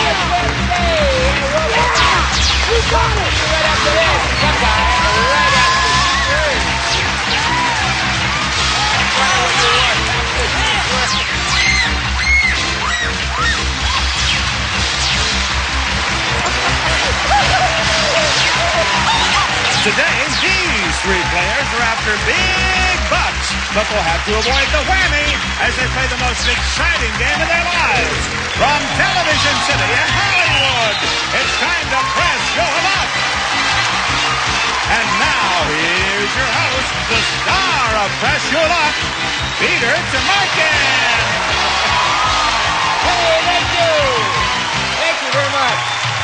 Today, these three players are after big bucks, but will have to avoid the whammy as they play the most exciting game of their lives. From Television City in Hollywood, it's time to press your luck. And now, here's your host, the star of Press Your Luck, Peter Tomarken. Hey, thank you. Thank you very much.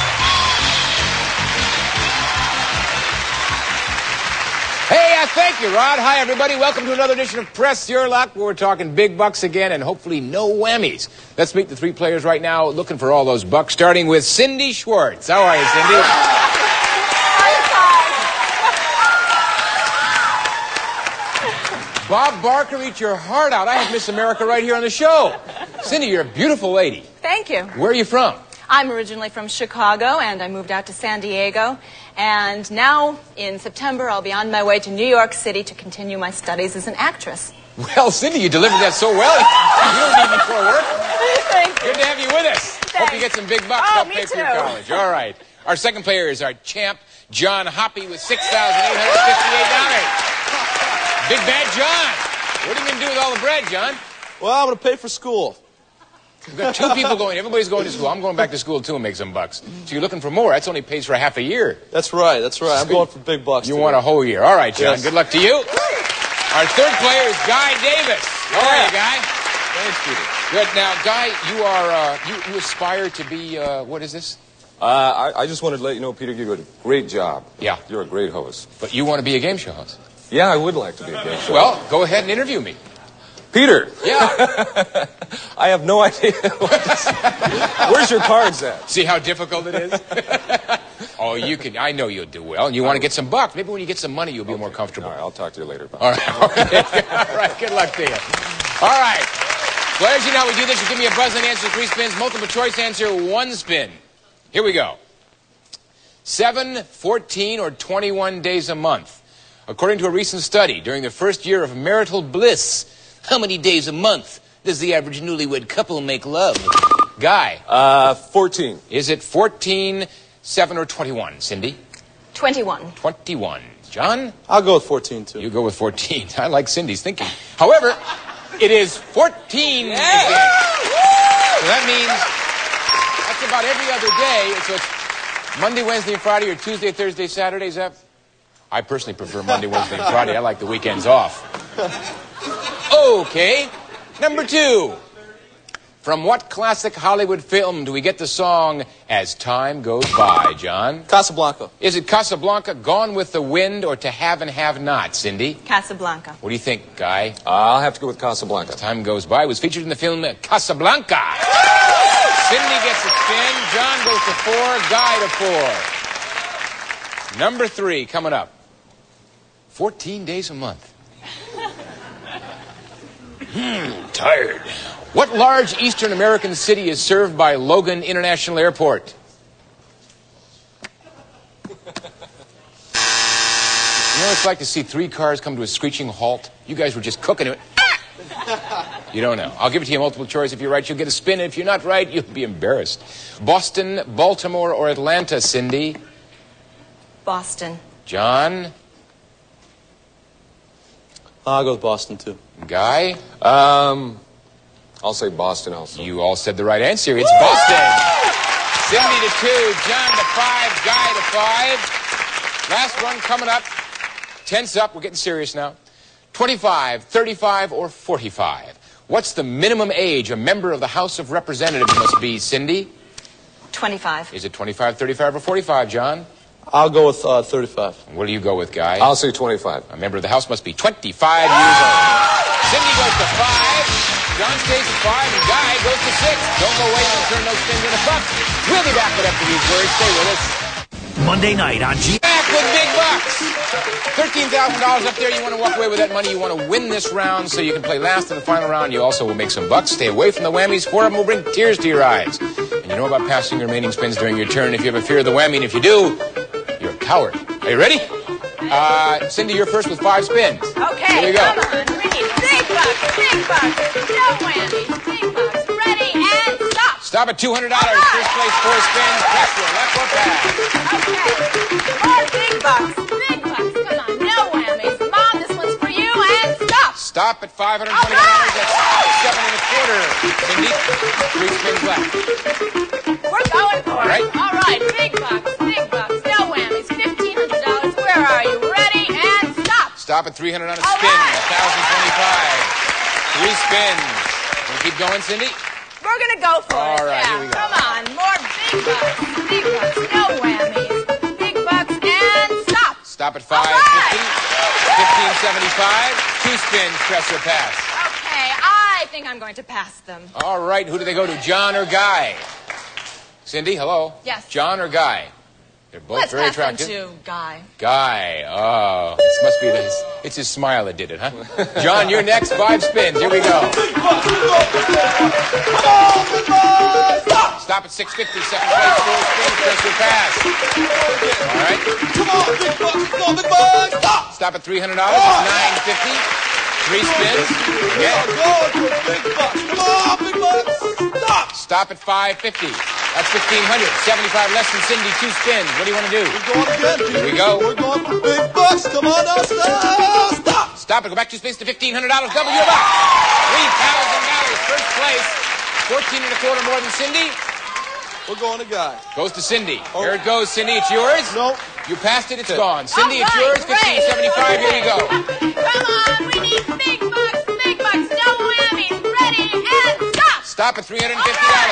Hey, thank you, Rod. Hi, everybody. Welcome to another edition of Press Your Luck, where we're talking big bucks again and hopefully no whammies. Let's meet the three players right now looking for all those bucks, starting with Cindy Schwartz. How are you, Cindy? Bob Barker, eat your heart out. I have Miss America right here on the show. Cindy, you're a beautiful lady. Thank you. Where are you from? I'm originally from Chicago, and I moved out to San Diego. And now, in September, I'll be on my way to New York City to continue my studies as an actress. Well, Cindy, you delivered that so well. You don't need me for work. Thank you. Good to have you with us. Thanks. Hope you get some big bucks to help me pay for too. your college. All right. Our second player is our champ, John Hoppy, with $6,858. Big bad John. What are you going to do with all the bread, John? Well, I'm going to pay for school. We've got two people going. Everybody's going to school. I'm going back to school, too, and make some bucks. So you're looking for more. That's only pays for half a year. That's right. That's right. I'm going for big bucks. You today. want a whole year. All right, John. Yes. Good luck to you. Our third player is Guy Davis. How are you, Guy? Thanks, Peter. Good. Now, Guy, you are you aspire to be what is this? I just wanted to let you know, Peter, you did a great job. Yeah. You're a great host. But you want to be a game show host? Yeah, I would like to be a game show. Well, go ahead and interview me. Peter. Yeah. I have no idea. Where's your cards at? See how difficult it is? Oh, you can. I know you'll do well, and you want to get some bucks. Maybe when you get some money, you'll be more comfortable. All right, I'll talk to you later. All right. All right. Good luck to you. All right. Players, you know how we do this. You give me a buzz and answer 3 spins. Multiple choice answer 1 spin. Here we go. 7, 14, or 21 days a month. According to a recent study, during the first year of marital bliss, how many days a month does the average newlywed couple make love? Guy. 14. Is it 14, 7, or 21, Cindy? 21. 21. John? I'll go with 14, too. You go with 14. I like Cindy's thinking. However, it is 14. So that means that's about every other day. So it's Monday, Wednesday, and Friday, or Tuesday, Thursday, Saturday. Is that? I personally prefer Monday, Wednesday, and Friday. I like the weekends off. Okay. Number 2. From what classic Hollywood film do we get the song As Time Goes By, John? Casablanca. Is it Casablanca, Gone with the Wind, or To Have and Have Not, Cindy? Casablanca. What do you think, Guy? I'll have to go with Casablanca. As Time Goes By was featured in the film Casablanca. Cindy gets a spin. John goes to 4. Guy to 4. Number 3 coming up. 14 days a month. Tired. What large Eastern American city is served by Logan International Airport? You know what it's like to see 3 cars come to a screeching halt? You guys were just cooking it. You don't know. I'll give it to you multiple choice. If you're right, you'll get a spin. If you're not right, you'll be embarrassed. Boston, Baltimore, or Atlanta, Cindy? Boston. John? I'll go with Boston, too. Guy? I'll say Boston also. You all said the right answer. It's Boston. Cindy to 2, John to 5, Guy to 5. Last one coming up. Tense up. We're getting serious now. 25, 35, or 45. What's the minimum age a member of the House of Representatives must be, Cindy? 25. Is it 25, 35, or 45, John? I'll go with 35. What do you go with, Guy? I'll say 25. A member of the House must be 25 years old. Cindy goes to 5, John stays at 5, and Guy goes to 6. Don't go away and turn those spins into bucks. We'll be back with after these words. Stay with us. Monday night on G. back with big bucks. $13,000 up there. You want to walk away with that money. You want to win this round so you can play last in the final round. You also will make some bucks. Stay away from the whammies. 4 of them will bring tears to your eyes. And you know about passing your remaining spins during your turn if you have a fear of the whammy. And if you do, you're a coward. Are you ready? Cindy, you're first with 5 spins. Okay, Here we go. come on. We need big bucks, no whammies, big bucks. Ready and stop. Stop at $200. All right. First place, 4 spins. Press your luck or pass. Okay, more big bucks, come on, no whammies. Mom, this one's for you, and stop. Stop at $520. All right. That's 7 1/4. Cindy, 3 spins left. We're going for All right. it. All right, big bucks, no whammies, $1,500. Where are you? Ready and stop. Stop at $300 on a All spin. right. 1,025. 3 spins. Want to keep going, Cindy? We're gonna go for it. All right, yeah. here we go. Come on, more big bucks, no whammies, big bucks, and stop. Stop at All 550. right. 1575. 2 spins. Press or pass. Okay, I think I'm going to pass them. All right. Who do they go to? John or Guy? Cindy, hello. Yes. John or Guy? They're both Let's very pass them attractive. to Guy. Guy. Oh, this must be it's his smile that did it, huh? John, you're next. 5 spins. Here we go. Stop at 650. Second place, 4 spins. Press your pass. All right. Come on, big bucks. Come on, big bucks. Stop. Stop at $300. It's 950. 3 spins. Yeah. Go for big bucks. Come on, big bucks. Stop. Stop at 550. That's 1,500. 75 less than Cindy. 2 spins. What do you want to do? We're going again, Peter. Here we go. We're going for big bucks. Come on now, stop. Stop it. Go back 2 spins to $1,500. Double your buck. $3,000. First place. 14 1/4 more than Cindy. We're going to Guy. Goes to Cindy. Here it goes, Cindy. It's yours. No. You passed it. It's gone. Cindy, it's All yours. right, 1575. Here we go. Come on, we need big bucks, no whammies. Ready and stop. Stop at $350. 19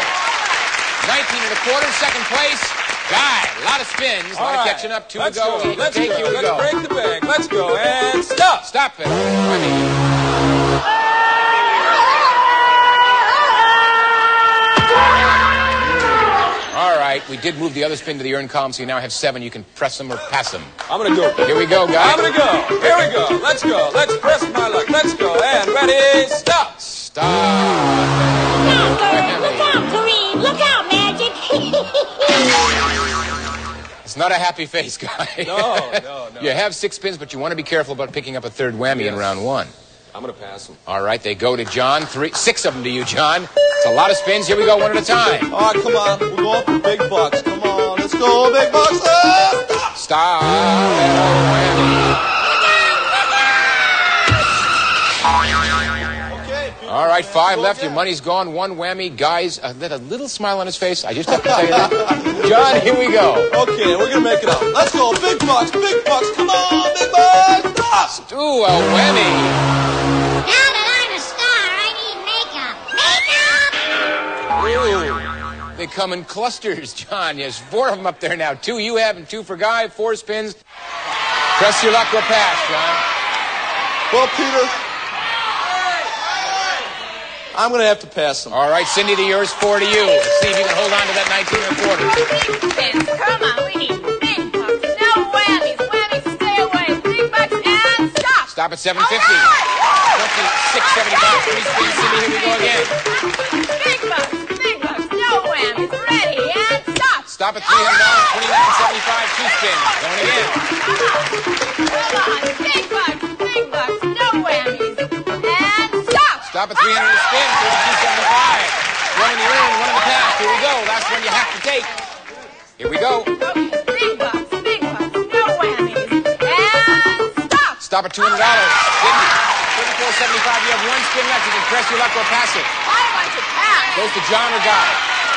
1/4. Second place. Guy. A lot of spins. A lot of catching up. 2 Let's to go. go. Let's Here go. we Let's go. break the bank. Let's go. And stop. Stop it. I mean, all right, we did move the other spin to the earn column, so you now have 7. You can press them or pass them. I'm going to go. Here we go, guys. I'm going to go. Here we go. Let's go. Let's press my luck. Let's go. And ready, stop. Stop. Look out, Kareem. Look out, Magic. It's not a happy face, guy. No. You have 6 spins, but you want to be careful about picking up a third whammy in round 1. I'm going to pass him. All right, they go to John. 6 of them to you, John. It's a lot of spins. Here we go, 1 at a time. All right, come on. We're going for big bucks. Come on. Let's go, big bucks. Stop. Stop. Whammy. Okay. All right, 5 left. Your money's gone. 1 whammy. Guys, let a little smile on his face. I just have to tell you that. John, here we go. Okay, we're going to make it up. Let's go, big bucks. Come on, big bucks. Stop. Ooh, a whammy. Now that I'm a star, I need makeup. Ooh. They come in clusters, John. There's 4 of them up there now. 2 you have and 2 for Guy. 4 spins. Press your luck or pass, John. Well, Peter, I'm going to have to pass him. All right, Cindy, to yours, 4 to you. Let's see if you can hold on to that 19 1/4. Spins. Come on, we need big bucks, no whammies. Whammies, stay away. Big bucks and stop. Stop at 750. All right. 2675. 3 spins, Cindy. Here we go again. Big bucks, no whammies. Ready and stop. Stop at $300. 2975. 2 spins. Going again. Come on, big bucks, no whammies. And stop. Stop at 300 to spin. 3275. 1 in the earn, 1 in the pass. Here we go. Last one you have to take. Here we go. Okay, big bucks, no whammies. And stop. Stop at $200. Cindy, 3475. You have 1 spin left. You can press your luck or pass it. I want to pass. Goes to John or Guy.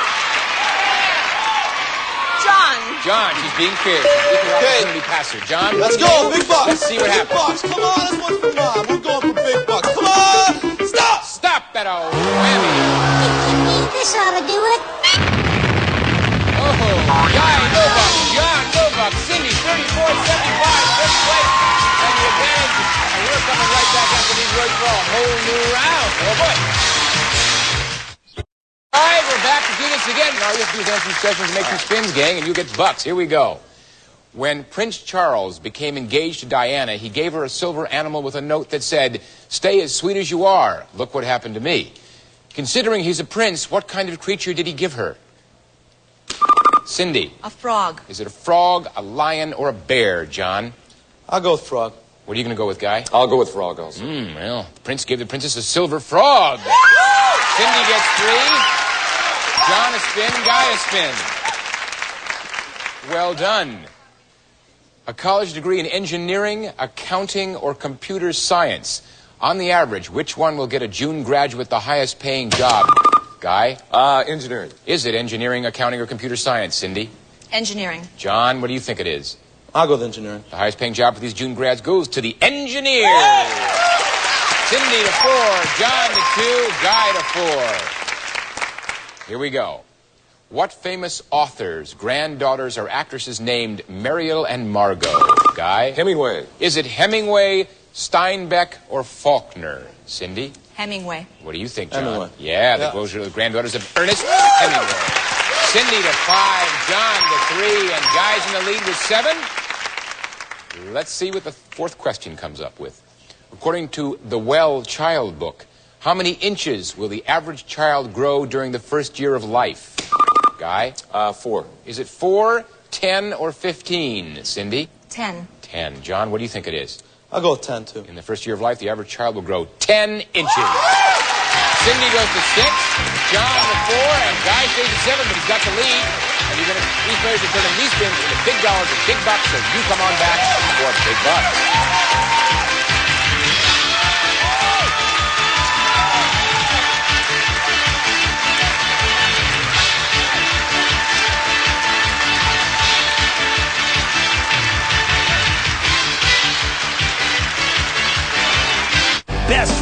John. John, she's being fair. She's equal opportunity passer. John, Let's go, big bucks. Let's see what big happens. Bucks. Come on, this one's for Mom. We're going for big bucks. Come on. Stop. Stop at a whammy. This ought to do it. Oh, Guy, no bucks. John, no bucks. Cindy, 3475. Fifth place. And the advantage. And we're coming right back after these words for a whole new round. Oh, boy. All right, we're back to do this again. All you have to do is answer these questions and make 2 spins, gang, and you get bucks. Here we go. When Prince Charles became engaged to Diana, he gave her a silver animal with a note that said, "Stay as sweet as you are. Look what happened to me." Considering he's a prince, what kind of creature did he give her? Cindy. A frog. Is it a frog, a lion, or a bear, John? I'll go with frog. What are you going to go with, Guy? I'll go with frog also. Well, the prince gave the princess a silver frog. Cindy gets 3. John a spin, Guy a spin. Well done. A college degree in engineering, accounting, or computer science. On the average, which one will get a June graduate the highest paying job? Guy? Engineering. Is it engineering, accounting, or computer science, Cindy? Engineering. John, what do you think it is? I'll go with engineering. The highest paying job for these June grads goes to the engineers. Cindy to 4, John to 2, Guy to 4. Here we go. What famous authors' granddaughters are actresses named Mariel and Margot? Guy? Hemingway. Is it Hemingway, Steinbeck, or Faulkner? Cindy? Hemingway. What do you think, John? Hemingway. Yeah, those are the granddaughters of Ernest Hemingway. Cindy to 5, John to 3, and Guy's in the lead with 7. Let's see what the fourth question comes up with. According to the Well Child book, how many inches will the average child grow during the first year of life? Guy? 4. Is it 4, 10, or 15? Cindy? 10. 10. John, what do you think it is? I'll go with 10, too. In the first year of life, the average child will grow 10 inches. Cindy goes to 6, John to 4, and Guy stays at 7, but he's got the lead. And you're going to, these players are turning these spins into big dollars and big bucks, so you come on back for big bucks. Best.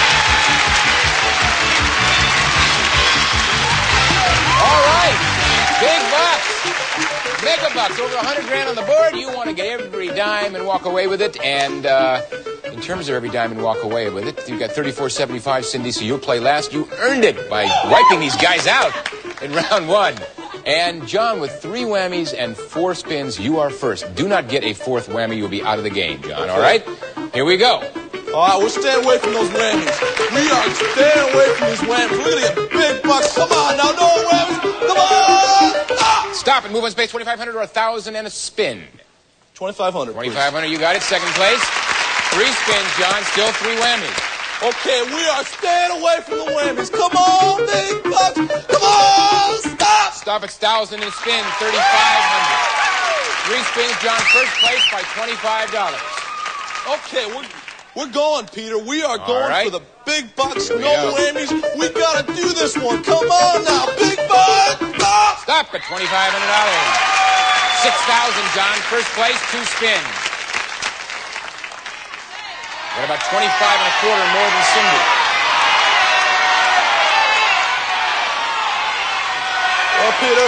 All right, big bucks, mega bucks, over 100 grand on the board. You want to get every dime and walk away with it. And in terms of every dime and walk away with it, you've got 34.75, Cindy, so you'll play last. You earned it by wiping these guys out in round 1. And John, with 3 whammies and 4 spins, you are first. Do not get a 4th whammy. You'll be out of the game, John, all right? Here we go. All right, we're staying away from those whammies. We are staying away from these whammies. We're going to get big bucks. Come on now, no whammies. Come on. Stop and move on space, 2,500 or 1,000 and a spin. 2,500. 2,500, you got it. Second place. 3 spins, John. Still 3 whammies. Okay, we are staying away from the whammies. Come on, big bucks. Come on, stop. Stop at 1,000 and a spin, 3,500. 3 spins, John. First place by $25. Okay, we're going, Peter. We are going right. for the big bucks, Here we no go. whammies. We got to do this one. Come on now, big bucks. Stop at $2,500. 6,000, John. First place, 2 spins. Got about 25 and a quarter more than Cindy. Well, Peter,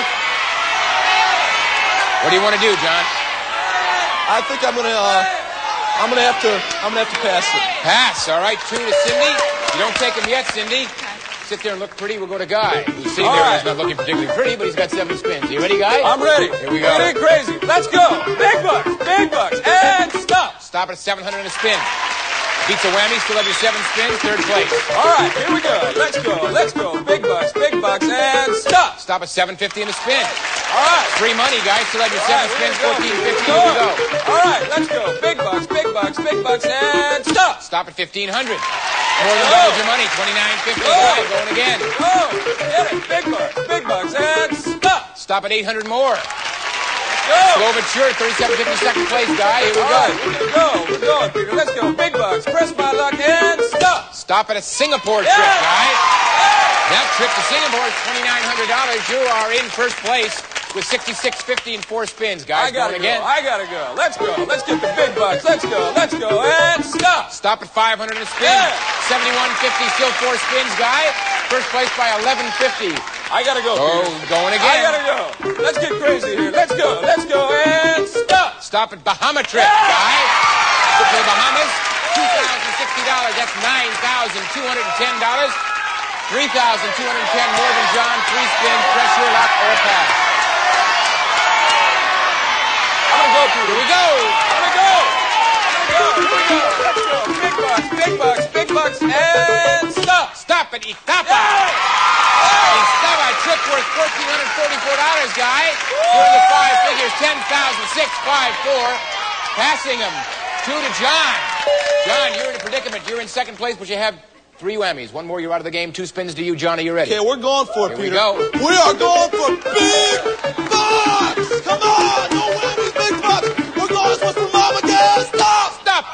What do you want to do, John? I think I'm gonna have to pass it. Pass. All right, 2 to Cindy. You don't take him yet, Cindy. Sit there and look pretty. We'll go to Guy. Who's sitting there and he's not looking particularly pretty, but he's got 7 spins. You ready, Guy? I'm ready. Here we go. Get crazy. Let's go. Big bucks, and stop. Stop at 700 and a spin. Beats a whammy. Still have your 7 spins. Third place. All right, here we go. Let's go. Big bucks, and stop. Stop at 750 and a spin. All right. Free money, guys. Still have your 7 spins. 14.50. Here we go. All right, let's go. Big bucks, and stop. Stop at 1,500. More than double your money. 29.50. Guy, going again. Go. Get it. Big bucks, and stop. Stop at 800 more. Go. Slow but sure. 37.50 second place, Guy. Here we All go. right, we're going, Peter. Let's go. Big bucks. Press my luck and stop. Stop at a Singapore trip, Guy. That trip to Singapore is $2,900. You are in first place with 66.50 and 4 spins, guys. I gotta going again. go. I gotta go. Let's go. Let's get the big bucks. Let's go. And stop. Stop at 500 and a spin. Yeah. 71.50, still 4 spins, Guy. First place by 11.50. I gotta go. Oh, Peter. going I again. gotta go. Let's get crazy here. Let's go. And stop. Stop at Bahama trip, Guy. Trip to the Bahamas, $2,060. That's $9,210. 3,210 more than John. 3 spins, press your luck or pass. I'm gonna go, Peter. Stop it, Itapa. Itapa, trip worth $1,444, guy. Doing the five figures, 10,006, 5-4. Passing him. 2 to John. John, you're in a predicament. You're in second place, but you have 3 whammies. One more, you're out of the game. 2 spins to you, John. Are you ready? Okay, we're going for it, Here we Peter. go. We are going for big bucks. Come on, no whammies, big bucks. We're going for some mama gas. Stop. Stop.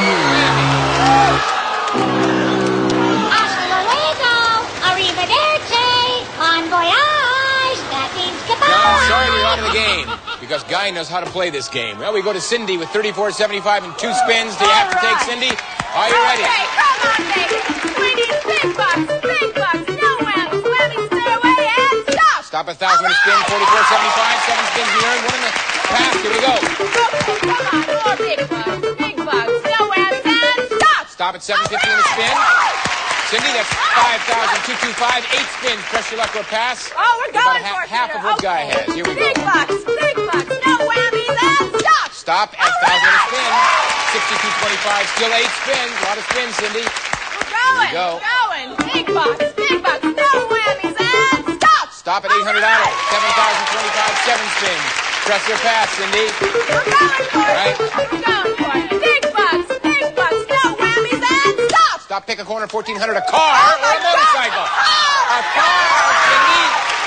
Hasta luego. Arrivederci. Bon voyage. That means goodbye. John, sorry you're out of the game. Because Guy knows how to play this game. Well, we go to Cindy with $34.75 and 2 spins. Do you have to take Cindy? Are you ready? Okay, come on, baby. We need big bucks, no whammies, whammies, stay away, and stop. Stop 1,000 on a spin, $44.75, 7 spins we earned, 1 in the pass. Here we go. Okay, come on, more big bucks, no whammies, and stop. Stop at $7.50 on a spin. Cindy, that's 5,225, 8 spins. Press your luck or pass. Oh, we're going About for it, half Peter. of what Guy Okay. has. Here we go. Big bucks, no whammies, and stop. Stop at 1,000 on a spin. 62.25, still 8 spins. A lot of spins, Cindy. We're go. going. Big bucks, no whammies, and stop. Stop at $800. 7,025, 7 spins. Press your pass, Cindy. We're going for it. Right. We're going for it. Big bucks, no whammies, and stop. Stop, pick a corner, 1,400. A car Oh, or my a motorcycle? God. A car, Cindy.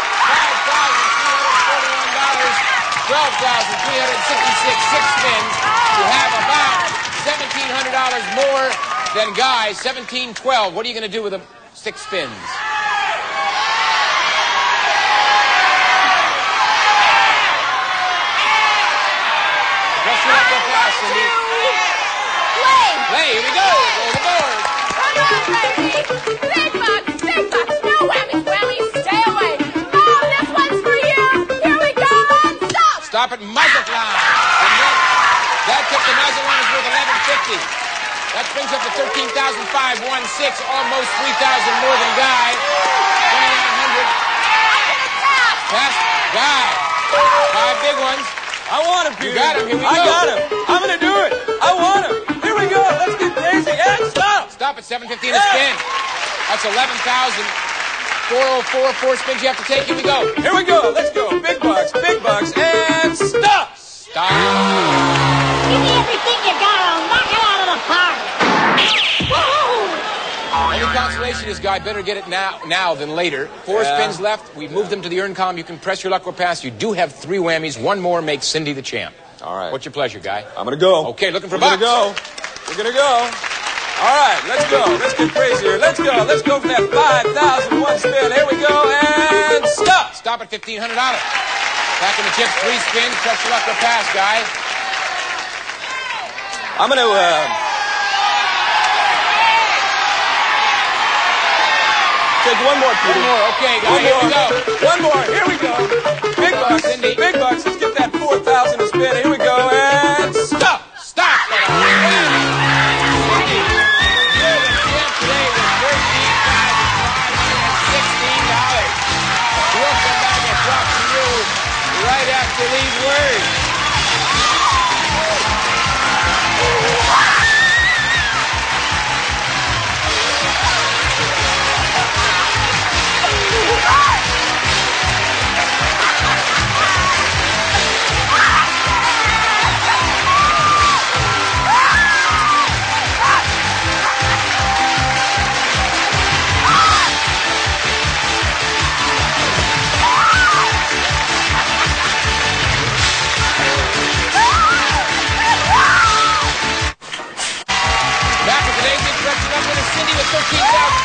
$5,341. 12,366, 6 spins. You have about $1,700 more than Guy. 1,712. What are you going to do with the 6 spins? Press your luck real fast, Cindy. Play, here we go. Roll the board. Come on, baby. Big bucks, no whammies, stay away. Oh, this one's for you. Here we go, and stop. Stop at Mazatlan. That took the Mazatlan is worth $11.50. That brings up to $13,516, almost $3,000 more than Guy. $2,900. Pass Guy. 5 big ones. I want him, Peter. You got him. Here we I go. got him. I'm going to do it. I want him. Here we go. Let's get crazy. And stop. Stop at $7.50 a spin. That's 11,404. 4 spins you have to take. Here we go. Here we go. Let's go. Big bucks, and stop. Stop. Give me everything you got. I'll knock it out of the park. Whoa! Any consolation is Guy better get it now than later. 4 spins left. We've moved them to the earn column. You can press your luck or pass. You do have 3 whammies. 1 more makes Cindy the champ. All right. What's your pleasure, Guy? I'm going to go. Okay, looking for We're bucks. going to go. We're going to go. All right, let's go. Let's get crazy here. Let's go. Let's go for that 5,000 1 spin. Here we go, and stop. Stop at $1,500. Back in the chips, 3 spins. Press your luck or pass, Guy. I'm going to, take 1 more, Peter. 1 more. Okay, Guy, 1 here we more. go. 1 more. Here we go. Big bucks. Cindy. Big bucks. Let's get that 4,000 a spin. Here we go, and stop. Stop. You're the champ today with $13,516. We'll come back and talk to you right after these words. Cindy with $13,516.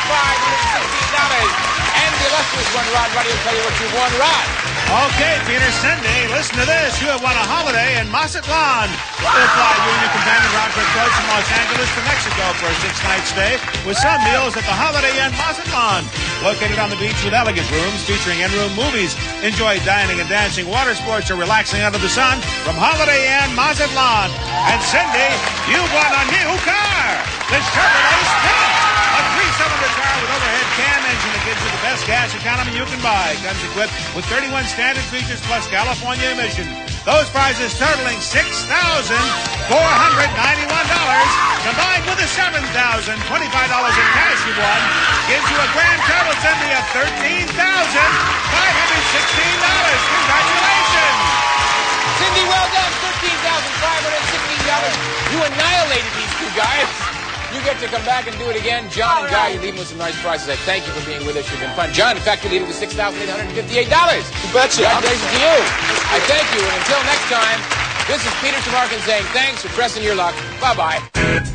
And the illustrious one, Rod. Rod, will tell you what you won, Rod. Okay, Peter, Cindy, listen to this. You have won a holiday in Mazatlan. We'll fly you and your companion, Rockford Coach, from Los Angeles to Mexico for a 6-night stay with some meals at the Holiday Inn Mazatlan. Located on the beach with elegant rooms featuring in-room movies. Enjoy dining and dancing, water sports, or relaxing under the sun from Holiday Inn Mazatlan. And Cindy, you won a new car. The Chevrolet Spin. A 3-cylinder car with overhead cam engine that gives you the best gas economy you can buy. Comes equipped with 31 standard features plus California emission. Those prizes totaling $6,491, combined with the $7,025 in cash you won, gives you a grand total, Cindy, of $13,516. Congratulations! Cindy, well done. $13,516. You annihilated these two guys. You get to come back and do it again. John and Guy, you leave with some nice prizes. I thank you for being with us. You've been fun. John, in fact, you leave with $6,858. You betcha. Congratulations to you. I thank you. And until next time, this is Peter Tamarkin saying thanks for pressing your luck. Bye-bye.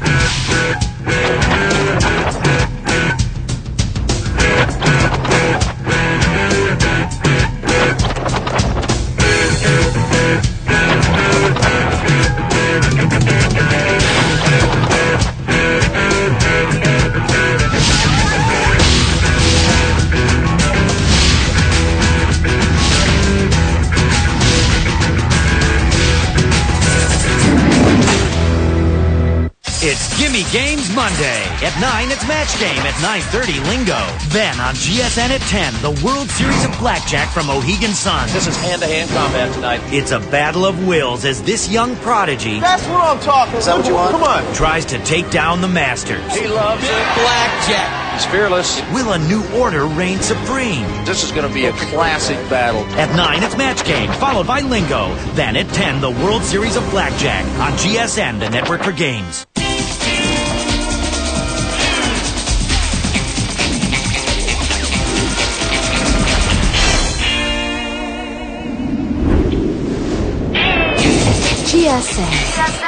It's Gimme Games Monday. At 9, it's Match Game. At 9:30, Lingo. Then on GSN at 10, the World Series of Blackjack from Mohegan Sun. This is hand-to-hand combat tonight. It's a battle of wills as this young prodigy That's what I'm talking about. Is that what you want? Come on. tries to take down the Masters. He loves blackjack. He's fearless. Will a new order reign supreme? This is going to be a classic battle. At 9, it's Match Game, followed by Lingo. Then at 10, the World Series of Blackjack on GSN, the network for games. GSN.